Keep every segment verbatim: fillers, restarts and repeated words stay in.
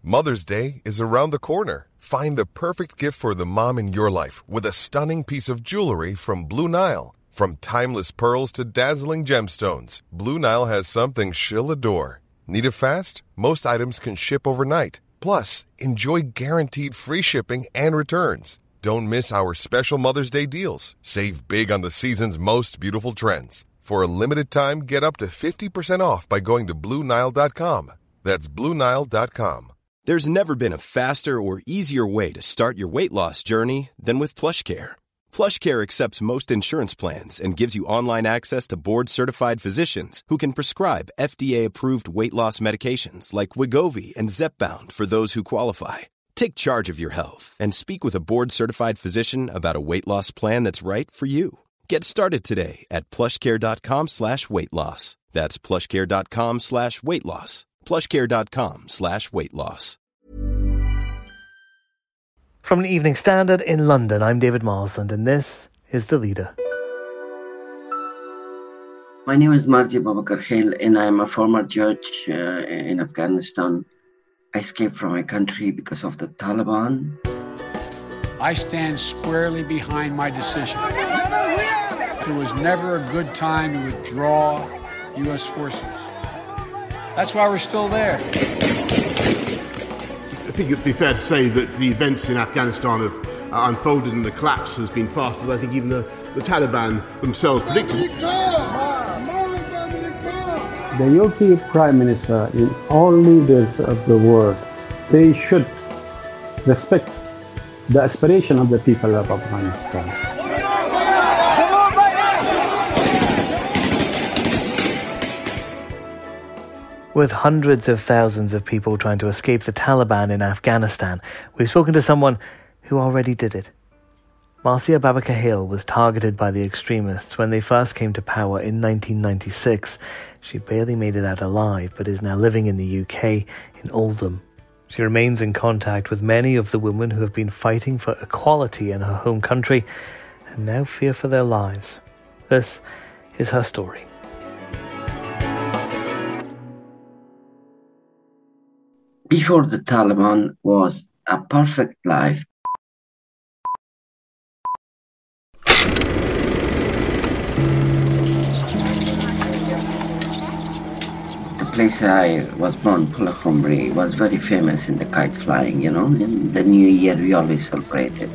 Mother's Day is around the corner. Find the perfect gift for the mom in your life with a stunning piece of jewelry from Blue Nile. From timeless pearls to dazzling gemstones, Blue Nile has something she'll adore. Need it fast? Most items can ship overnight. Plus, enjoy guaranteed free shipping and returns. Don't miss our special Mother's Day deals. Save big on the season's most beautiful trends. For a limited time, get up to fifty percent off by going to Blue Nile dot com. That's Blue Nile dot com. There's never been a faster or easier way to start your weight loss journey than with PlushCare. PlushCare accepts most insurance plans and gives you online access to board-certified physicians who can prescribe F D A-approved weight loss medications like Wegovy and Zepbound for those who qualify. Take charge of your health and speak with a board-certified physician about a weight loss plan that's right for you. Get started today at plushcare.com slash weight loss. That's plushcare.com slash weight loss. plushcare.com slash weight loss. From the Evening Standard in London, I'm David Marsland, and this is The Leader. My name is Marzi Babakar Hill, and I'm a former judge uh, in Afghanistan. I escaped from my country because of the Taliban. I stand squarely behind my decision. It was never a good time to withdraw U S forces. That's why we're still there. I think it'd be fair to say that the events in Afghanistan have uh, unfolded and the collapse has been faster than I think even the, the Taliban themselves predicted. The U K Prime Minister and all leaders of the world, they should respect the aspiration of the people of Afghanistan. With hundreds of thousands of people trying to escape the Taliban in Afghanistan, we've spoken to someone who already did it. Marcia Babakar Hill was targeted by the extremists when they first came to power in nineteen ninety-six. She barely made it out alive, but is now living in the U K, in Oldham. She remains in contact with many of the women who have been fighting for equality in her home country and now fear for their lives. This is her story. Before the Taliban was a perfect life. The place I was born, Pula Khumri, was very famous in the kite flying, you know. In the new year, we always celebrated.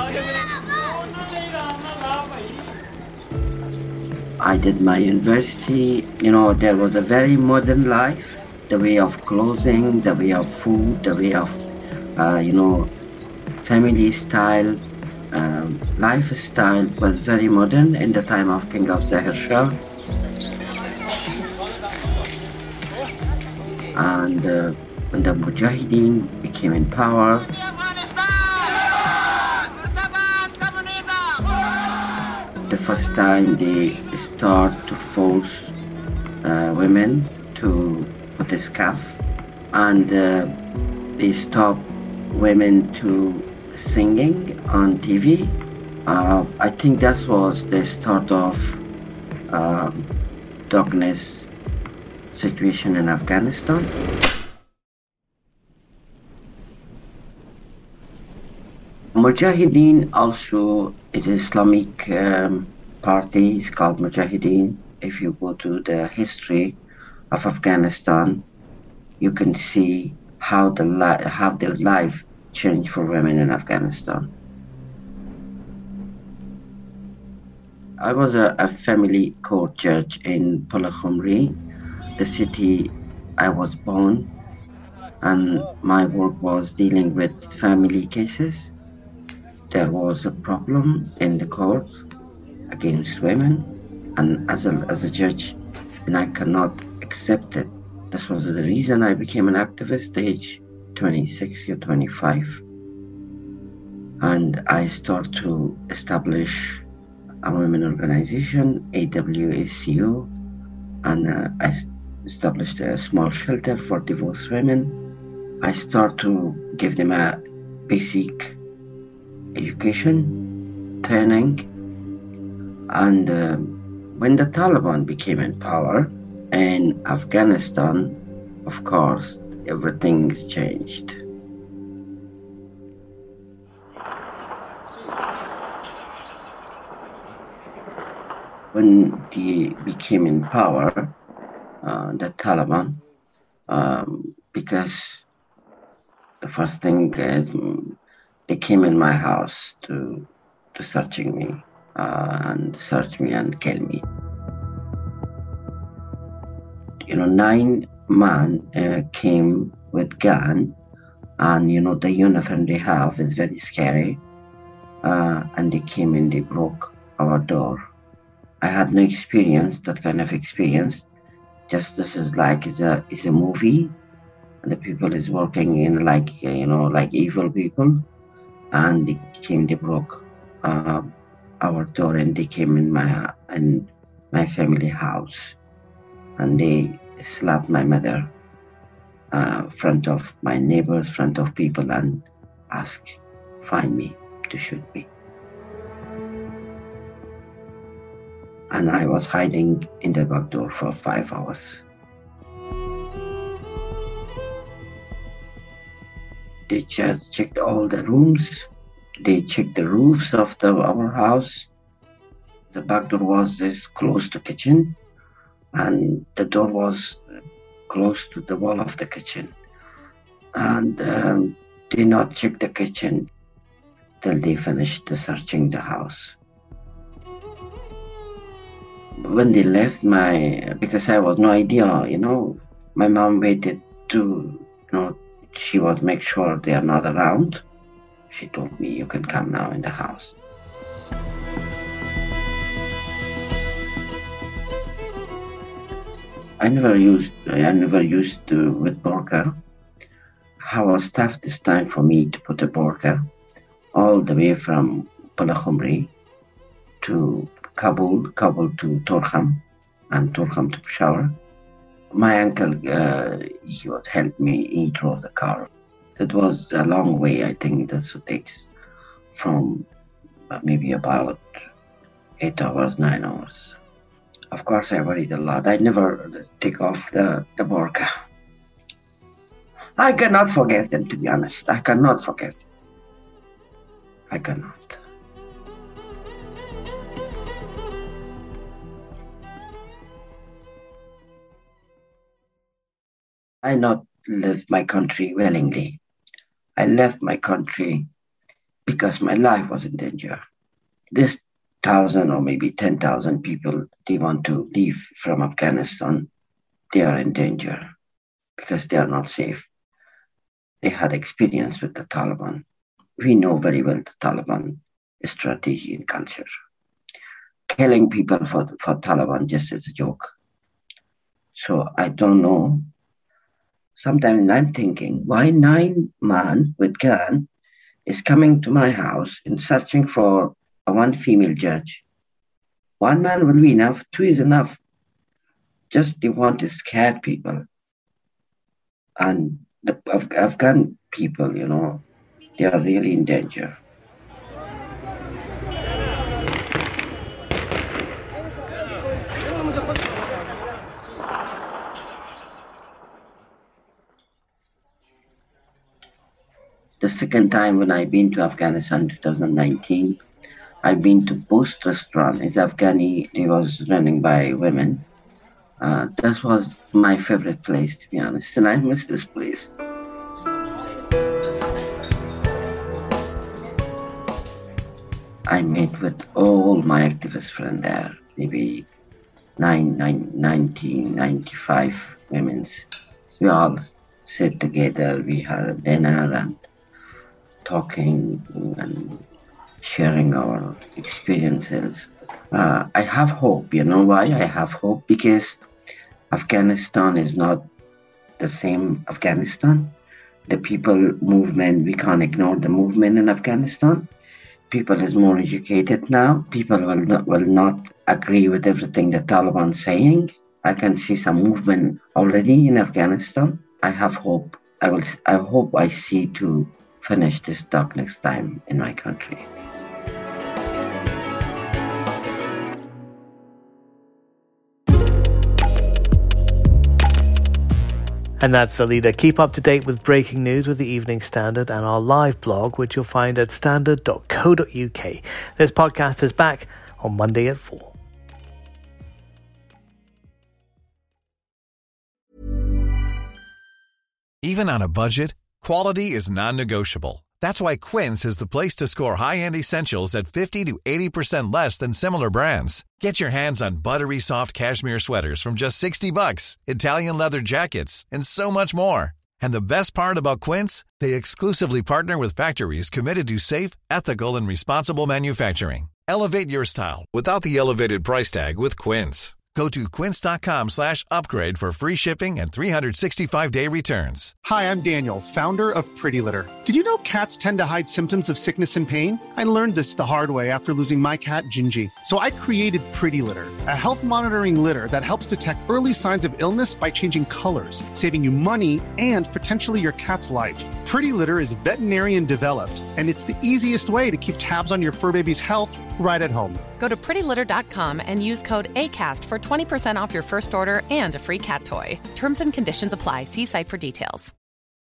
I did my university, you know, there was a very modern life. The way of clothing, the way of food, the way of, uh, you know, family style, um, lifestyle was very modern in the time of King of Zahir Shah. And uh, when the Mujahideen became in power, the first time they start to force uh, women to put a scarf, and uh, they stop women to singing on T V. Uh, I think that was the start of uh, darkness situation in Afghanistan. Mujahideen also is an Islamic um, party. It's called Mujahideen. If you go to the history of Afghanistan, you can see how the li- how their life changed for women in Afghanistan. I was a, a family court judge in Pula Khumri, the city I was born, and my work was dealing with family cases. There was a problem in the court against women, and as a, as a judge, and I cannot accept it. This was the reason I became an activist age twenty-six or twenty-five. And I started to establish a women organization, A W A C O, and uh, I established a small shelter for divorced women. I started to give them a basic education, training, and uh, when the Taliban became in power in Afghanistan, of course, everything's changed. When they became in power, uh, the Taliban, um, because the first thing is they came in my house to to searching me uh, and search me and kill me. You know, nine men uh, came with gun, and you know the uniform they have is very scary. Uh, and they came in, they broke our door. I had no experience, that kind of experience. Just this is like is a is a movie, and the people is working in like you know like evil people, and they came, they broke uh, our door, and they came in my in my family house, and they slapped my mother, uh, front of my neighbors, front of people, and asked, find me to shoot me. And I was hiding in the back door for five hours. They just checked all the rooms. They checked the roofs of the, our house. The back door was this close to kitchen, and the door was close to the wall of the kitchen. And um, they not check the kitchen till they finished the searching the house. When they left my, because I was no idea, you know, my mom waited to, you know, she was make sure they are not around. She told me, you can come now in the house. I never used, I never used to with burqa. How was tough this time for me to put a burqa all the way from Palakhumri to Kabul, Kabul to Torkham, and Torkham to Peshawar. My uncle, uh, he would help me, he drove the car. It was a long way, I think that's what it takes from uh, maybe about eight hours, nine hours. Of course, I worried a lot. I never take off the, the burqa. I cannot forgive them, to be honest. I cannot forgive them. I cannot. I not left my country willingly. I left my country because my life was in danger. This thousand or maybe ten thousand people, they want to leave from Afghanistan. They are in danger because they are not safe. They had experience with the Taliban. We know very well the Taliban strategy and culture. Killing people for, for Taliban just as a joke. So I don't know. Sometimes I'm thinking, why nine man with gun is coming to my house and searching for a one female judge? One man will be enough, two is enough. Just they want to scare people. And the Af- Afghan people, you know, they are really in danger. The second time when I've been to Afghanistan in twenty nineteen, I've been to Post Restaurant. It's Afghani, it was running by women. Uh, that was my favorite place, to be honest, and I miss this place. I met with all my activist friends there, maybe nine, nine, nineteen, ninety-five women. We all sit together, we had dinner and talking and sharing our experiences. Uh, I have hope. You know why I have hope? Because Afghanistan is not the same Afghanistan. The people movement, we can't ignore the movement in Afghanistan. People is more educated now. People will not, will not agree with everything the Taliban is saying. I can see some movement already in Afghanistan. I have hope. I will. I hope I see to finish this talk next time in my country. And that's The Leader. Keep up to date with breaking news with the Evening Standard and our live blog, which you'll find at standard dot co dot uk. This podcast is back on Monday at four. Even on a budget, quality is non-negotiable. That's why Quince is the place to score high-end essentials at fifty to eighty percent less than similar brands. Get your hands on buttery soft cashmere sweaters from just sixty bucks, Italian leather jackets, and so much more. And the best part about Quince, they exclusively partner with factories committed to safe, ethical, and responsible manufacturing. Elevate your style without the elevated price tag with Quince. Go to quince.com slash upgrade for free shipping and three sixty-five day returns. Hi, I'm Daniel, founder of Pretty Litter. Did you know cats tend to hide symptoms of sickness and pain? I learned this the hard way after losing my cat, Gingy. So I created Pretty Litter, a health monitoring litter that helps detect early signs of illness by changing colors, saving you money and potentially your cat's life. Pretty Litter is veterinarian developed, and it's the easiest way to keep tabs on your fur baby's health right at home. Go to pretty litter dot com and use code ACAST for twenty percent off your first order and a free cat toy. Terms and conditions apply. See site for details.